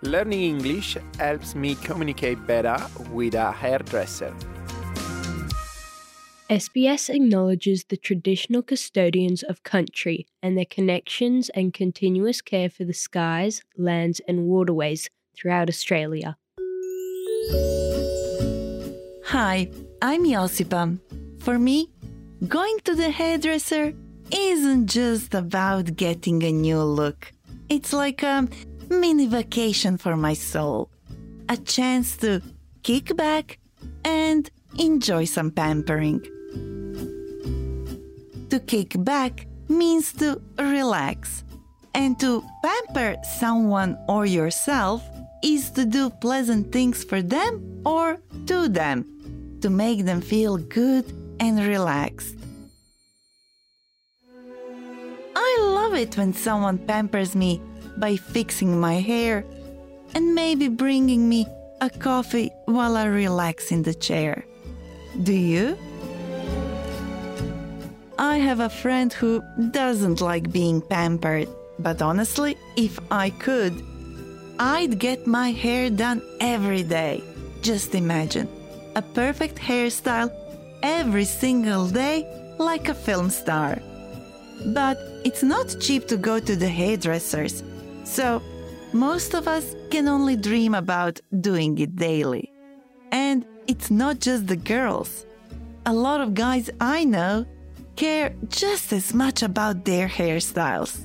Learning English helps me communicate better with a hairdresser. SBS acknowledges the traditional custodians of country and their connections and continuous care for the skies, lands and waterways throughout Australia. Hi, I'm Josipa. For me, going to the hairdresser isn't just about getting a new look. It's like a mini vacation for my soul. A chance to kick back and enjoy some pampering. To kick back means to relax. And to pamper someone or yourself is to do pleasant things for them or to them, to make them feel good and relaxed. I love it when someone pampers me by fixing my hair and maybe bringing me a coffee while I relax in the chair. Do you? I have a friend who doesn't like being pampered, but honestly, if I could, I'd get my hair done every day. Just imagine, a perfect hairstyle every single day like a film star. But it's not cheap to go to the hairdressers, so most of us can only dream about doing it daily. And it's not just the girls. A lot of guys I know care just as much about their hairstyles.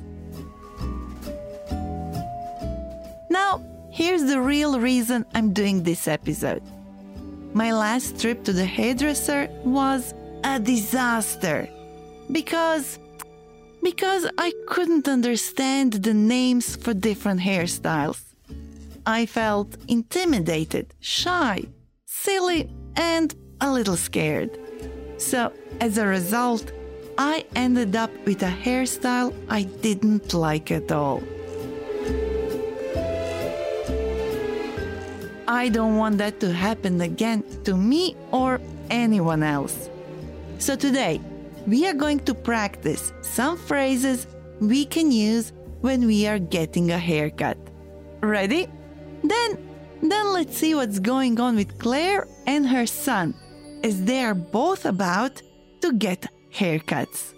Now, here's the real reason I'm doing this episode. My last trip to the hairdresser was a disaster because I couldn't understand the names for different hairstyles. I felt intimidated, shy, silly, and a little scared. So, as a result, I ended up with a hairstyle I didn't like at all. I don't want that to happen again to me or anyone else. So today, we are going to practice some phrases we can use when we are getting a haircut. Ready? Then let's see what's going on with Claire and her son, as they are both about to get haircuts.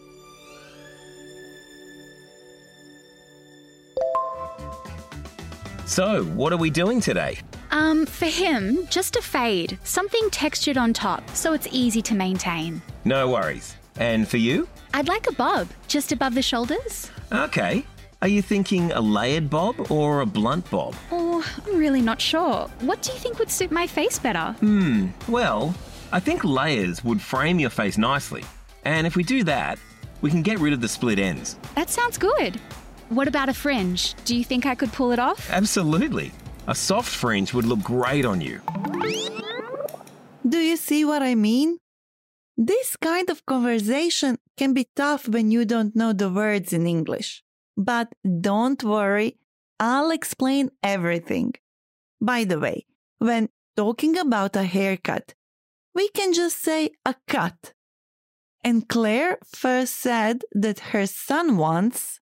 So, what are we doing today? For him, just a fade, something textured on top, so it's easy to maintain. No worries. And for you? I'd like a bob, just above the shoulders. Okay. Are you thinking a layered bob or a blunt bob? Oh, I'm really not sure. What do you think would suit my face better? Well, I think layers would frame your face nicely. And if we do that, we can get rid of the split ends. That sounds good. What about a fringe? Do you think I could pull it off? Absolutely. A soft fringe would look great on you. Do you see what I mean? This kind of conversation can be tough when you don't know the words in English. But don't worry, I'll explain everything. By the way, when talking about a haircut, we can just say a cut. And Claire first said that her son wants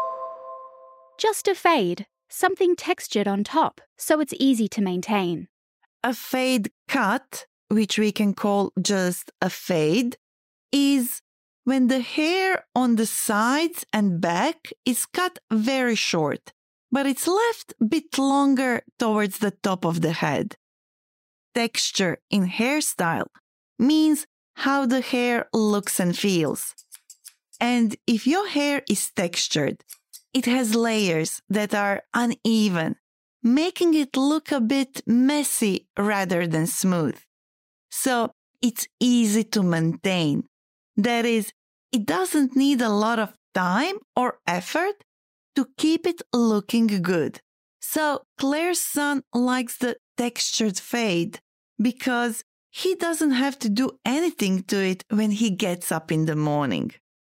just a fade, something textured on top, so it's easy to maintain. a fade cut, which we can call just a fade, is when the hair on the sides and back is cut very short, but it's left a bit longer towards the top of the head. Texture in hairstyle means how the hair looks and feels. And if your hair is textured, it has layers that are uneven, making it look a bit messy rather than smooth. So it's easy to maintain. That is, it doesn't need a lot of time or effort to keep it looking good. So Claire's son likes the textured fade because he doesn't have to do anything to it when he gets up in the morning.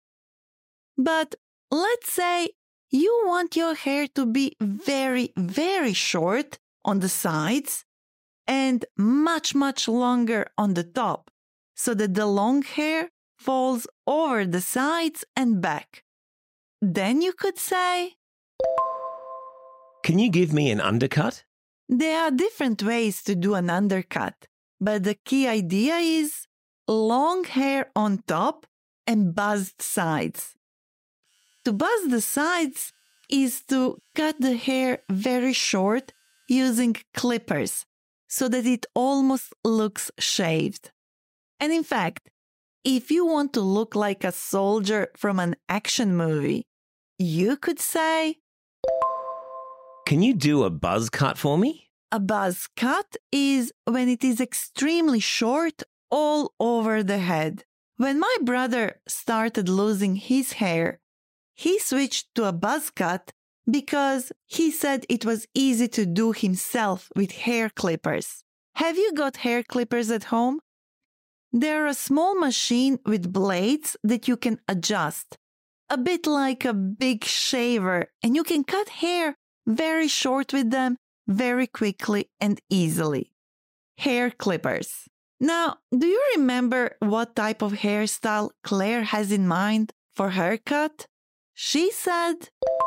But let's say you want your hair to be very, very short on the sides and much, much longer on the top, so that the long hair falls over the sides and back. Then you could say, Can you give me an undercut? There are different ways to do an undercut, but the key idea is long hair on top and buzzed sides. To buzz the sides is to cut the hair very short using clippers so that it almost looks shaved. And in fact, if you want to look like a soldier from an action movie, you could say, Can you do a buzz cut for me? a buzz cut is when it is extremely short all over the head. When my brother started losing his hair, he switched to a buzz cut because he said it was easy to do himself with hair clippers. Have you got hair clippers at home? They're a small machine with blades that you can adjust, a bit like a big shaver, and you can cut hair very short with them very quickly and easily. Hair clippers. Now, do you remember what type of hairstyle Claire has in mind for her cut? She said,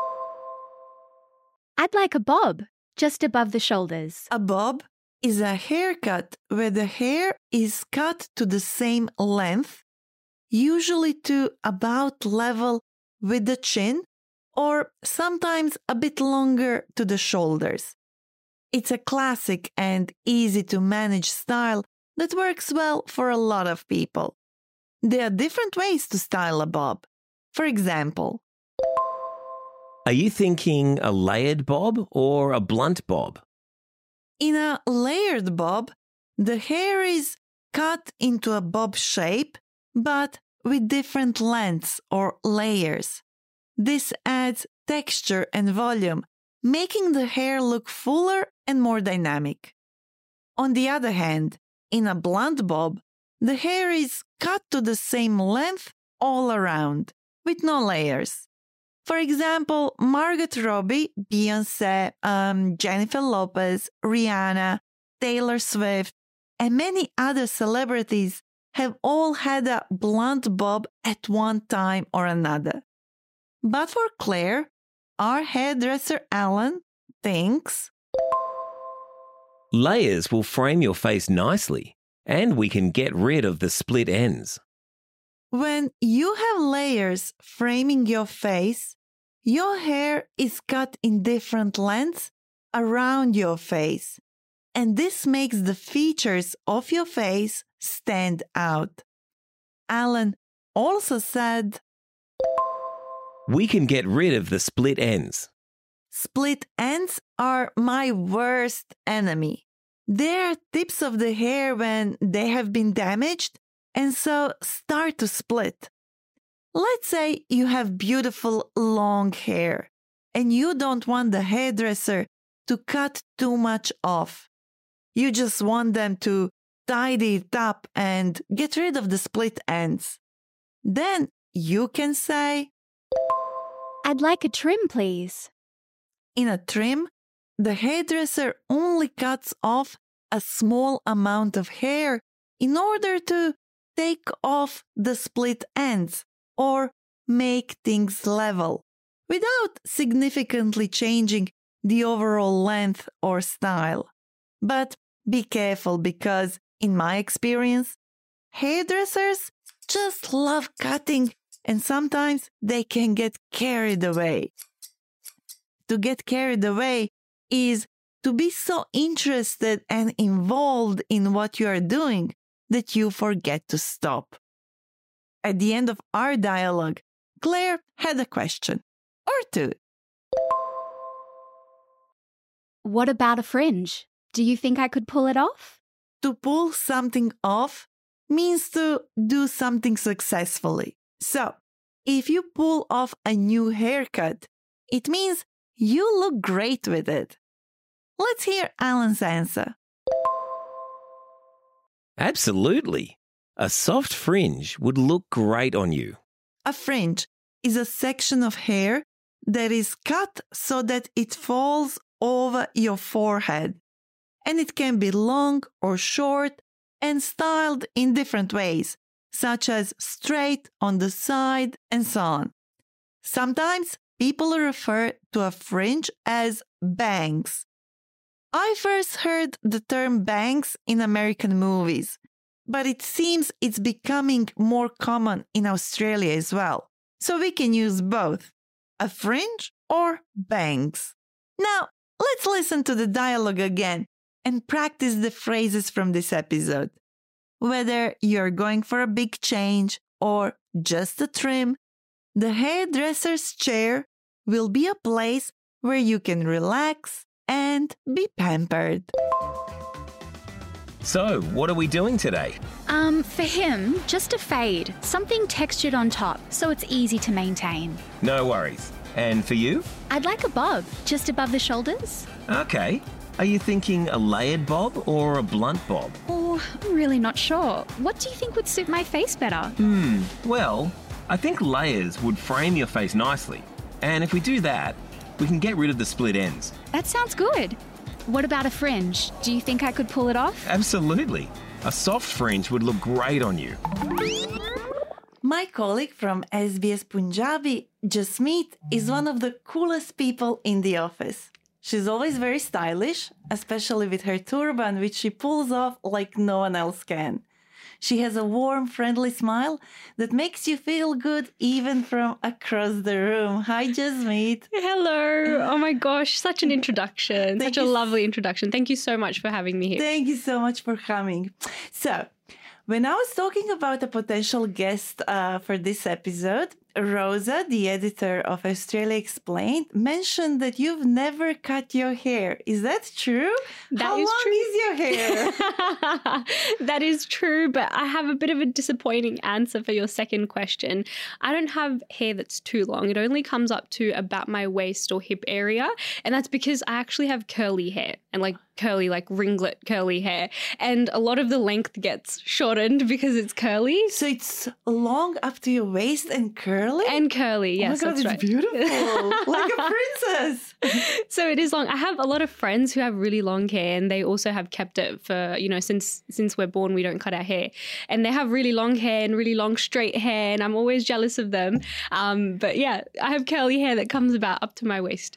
I'd like a bob, just above the shoulders. a bob is a haircut where the hair is cut to the same length, usually to about level with the chin, or sometimes a bit longer to the shoulders. It's a classic and easy to manage style that works well for a lot of people. There are different ways to style a bob. For example, Are you thinking a layered bob or a blunt bob? in a layered bob, the hair is cut into a bob shape, but with different lengths or layers. This adds texture and volume, making the hair look fuller and more dynamic. On the other hand, in a blunt bob, the hair is cut to the same length all around, with no layers. For example, Margot Robbie, Beyoncé, Jennifer Lopez, Rihanna, Taylor Swift, and many other celebrities have all had a blunt bob at one time or another. But for Claire, our hairdresser Alan thinks, Layers will frame your face nicely, and we can get rid of the split ends. when you have layers framing your face, your hair is cut in different lengths around your face, and this makes the features of your face stand out. Alan also said, We can get rid of the split ends. split ends are my worst enemy. They are tips of the hair when they have been damaged and so start to split. Let's say you have beautiful long hair and you don't want the hairdresser to cut too much off. You just want them to tidy it up and get rid of the split ends. Then you can say, I'd like a trim, please. in a trim, the hairdresser only cuts off a small amount of hair in order to take off the split ends or make things level without significantly changing the overall length or style. But be careful because, in my experience, hairdressers just love cutting and sometimes they can get carried away. To get carried away is to be so interested and involved in what you are doing that you forget to stop. At the end of our dialogue, Claire had a question or two. What about a fringe? Do you think I could pull it off? To pull something off means to do something successfully. So, if you pull off a new haircut, it means you look great with it. Let's hear Alan's answer. Absolutely. A soft fringe would look great on you. A fringe is a section of hair that is cut so that it falls over your forehead. And it can be long or short and styled in different ways, such as straight, on the side, and so on. Sometimes people refer to a fringe as bangs. I first heard the term bangs in American movies, but it seems it's becoming more common in Australia as well. So we can use both, a fringe or bangs. Now, let's listen to the dialogue again and practice the phrases from this episode. Whether you're going for a big change or just a trim, the hairdresser's chair will be a place where you can relax and be pampered. So, what are we doing today? For him, just a fade, something textured on top, so it's easy to maintain. No worries. And for you? I'd like a bob, just above the shoulders. Okay. Are you thinking a layered bob or a blunt bob? Oh, I'm really not sure. What do you think would suit my face better? Well, I think layers would frame your face nicely. And if we do that, we can get rid of the split ends. That sounds good. What about a fringe? Do you think I could pull it off? Absolutely. A soft fringe would look great on you. My colleague from SBS Punjabi, Jasmeet, is one of the coolest people in the office. She's always very stylish, especially with her turban, which she pulls off like no one else can. She has a warm, friendly smile that makes you feel good even from across the room. Hi, Jasmeet. Hello. Oh my gosh, such an introduction. Such a lovely introduction. Thank you so much for having me here. Thank you so much for coming. So, when I was talking about a potential guest for this episode, Rosa, the editor of Australia Explained, mentioned that you've never cut your hair. Is that true? How long is your hair? That is true, but I have a bit of a disappointing answer for your second question. I don't have hair that's too long. It only comes up to about my waist or hip area, and that's because I actually have curly hair and curly, ringlet curly hair, and a lot of the length gets shortened because it's curly. So it's long up to your waist and curly? And curly, yes, oh my God, that's it's right. Beautiful, like a princess. So it is long. I have a lot of friends who have really long hair, and they also have kept it for, since we're born, we don't cut our hair. And they have really long hair and really long straight hair, and I'm always jealous of them. But yeah, I have curly hair that comes about up to my waist.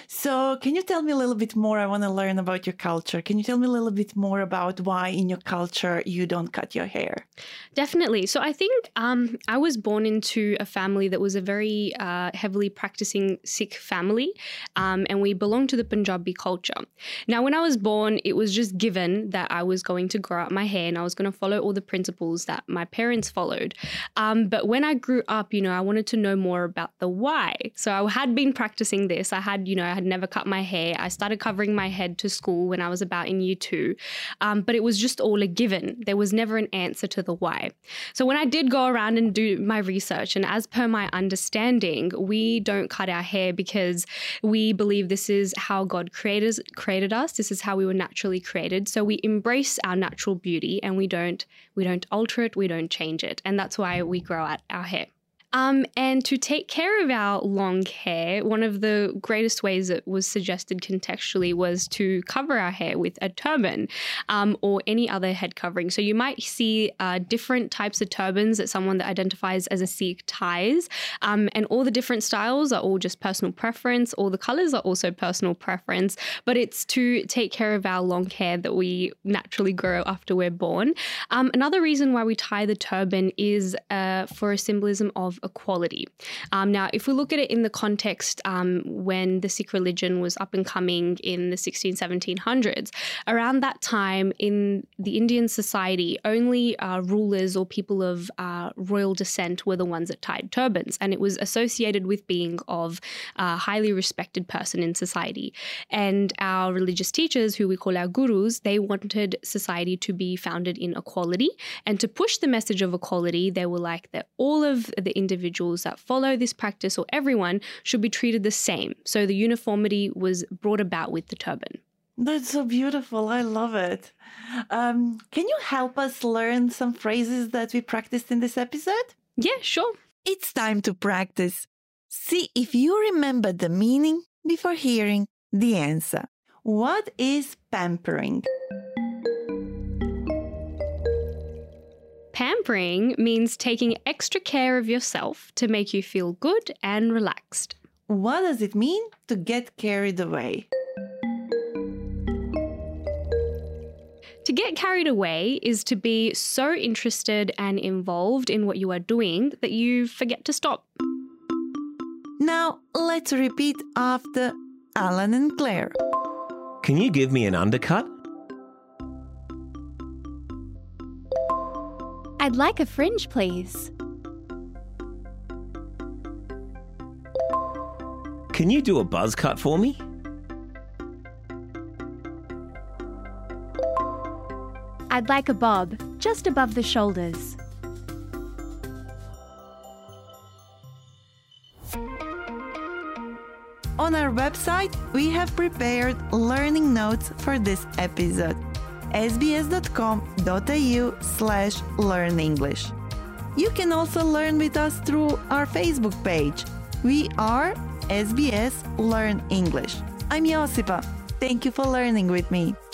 So can you tell me a little bit more? I want to learn about your culture. Can you tell me a little bit more about why in your culture you don't cut your hair? Definitely. So I think I was born into a family that was a very heavily practicing Sikh family, and we belonged to the Punjabi culture. Now, when I was born, it was just given that I was going to grow out my hair and I was going to follow all the principles that my parents followed. But when I grew up, I wanted to know more about the why. So I had been practicing this. I had never cut my hair. I started covering my head to school when I was about in year 2. But it was just all a given. There was never an answer to the why. So when I did go around and do my research, and as per my understanding, we don't cut our hair because we believe this is how God created us. This is how we were naturally created. So we embrace our natural beauty and we don't alter it, we don't change it. And that's why we grow out our hair. And to take care of our long hair, one of the greatest ways that was suggested contextually was to cover our hair with a turban or any other head covering. So you might see different types of turbans that someone that identifies as a Sikh ties, and all the different styles are all just personal preference. All the colors are also personal preference, but it's to take care of our long hair that we naturally grow after we're born. Another reason why we tie the turban is for a symbolism of equality. Now, if we look at it in the context when the Sikh religion was up and coming in the 1700s, around that time in the Indian society, only rulers or people of royal descent were the ones that tied turbans, and it was associated with being of a highly respected person in society. And our religious teachers, who we call our gurus, they wanted society to be founded in equality, and to push the message of equality, they were like that all of the individuals that follow this practice, or everyone, should be treated the same. So the uniformity was brought about with the turban. That's so beautiful. I love it. Can you help us learn some phrases that we practiced in this episode? Yeah, sure. It's time to practice. See if you remember the meaning before hearing the answer. What is pampering? Pampering means taking extra care of yourself to make you feel good and relaxed. What does it mean to get carried away? To get carried away is to be so interested and involved in what you are doing that you forget to stop. Now let's repeat after Alan and Claire. Can you give me an undercut? I'd like a fringe, please. Can you do a buzz cut for me? I'd like a bob, just above the shoulders. On our website, we have prepared learning notes for this episode. sbs.com.au/learnenglish. You can also learn with us through our Facebook page. We are SBS Learn English. I'm Josipa. Thank you for learning with me.